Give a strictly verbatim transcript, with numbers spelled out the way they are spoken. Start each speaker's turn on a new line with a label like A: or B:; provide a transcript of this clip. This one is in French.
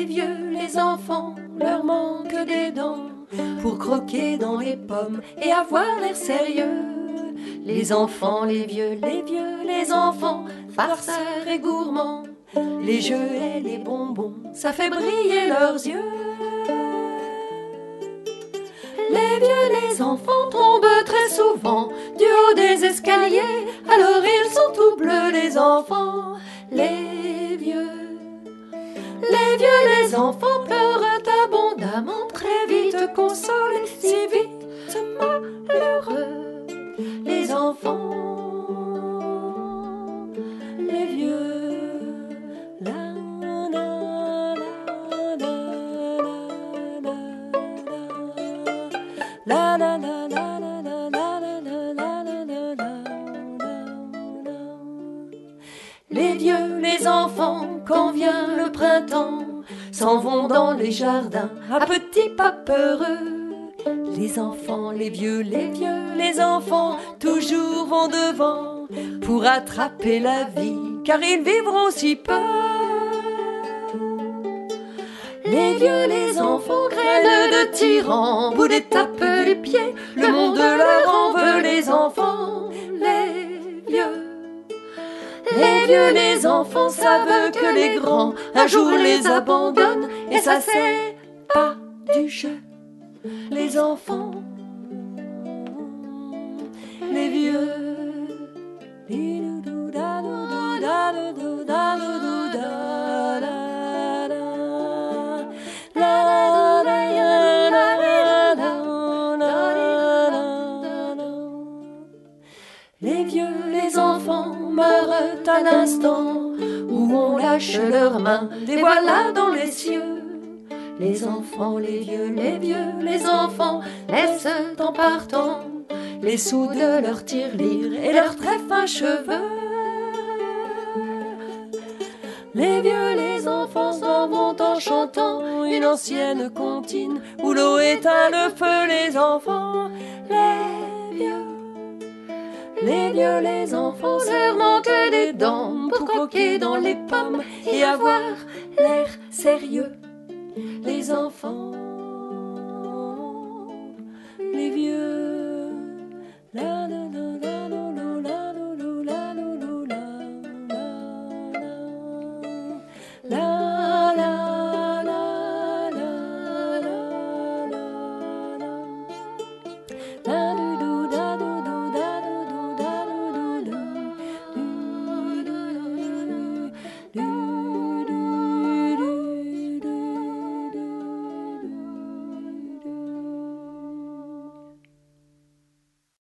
A: vieux, les enfants, leur manque des dents pour croquer dans les pommes et avoir l'air sérieux. Les enfants, les vieux, les vieux, les enfants, farceurs et gourmands, les jeux et les bonbons, ça fait briller leurs yeux. Les vieux, les enfants tombent très souvent du haut des escaliers, alors ils sont tout bleus, les enfants, les vieux. Les vieux, les enfants pleurent abondamment, très vite consolés, si vite malheureux. Les enfants, les vieux, la la la la la la la la les vieux, les enfants, quand vient le printemps, s'en vont dans les jardins à petits pas peureux. Les enfants, les vieux, les vieux, les enfants, toujours vont devant pour attraper la vie, car ils vivront si peu. Les vieux, les enfants, graines de tyrans, bout des tapent les pieds, le monde leur en veut, les enfants, les vieux. Les vieux, les enfants savent que les grands un jour les abandonnent, et ça c'est pas du jeu. Les enfants, les vieux, les vieux, les enfants meurent à l'instant où on lâche leurs mains, des voilà dans les cieux. Les enfants, les vieux, les vieux, les enfants laissent en partant les sous de leurs tirelires et leurs très fins cheveux. Les vieux, les enfants s'en vont en chantant une ancienne comptine où l'eau éteint le feu. Les enfants, les vieux, les vieux, les enfants leur manquent des dents pour croquer dans les pommes et avoir l'air sérieux. Les enfants,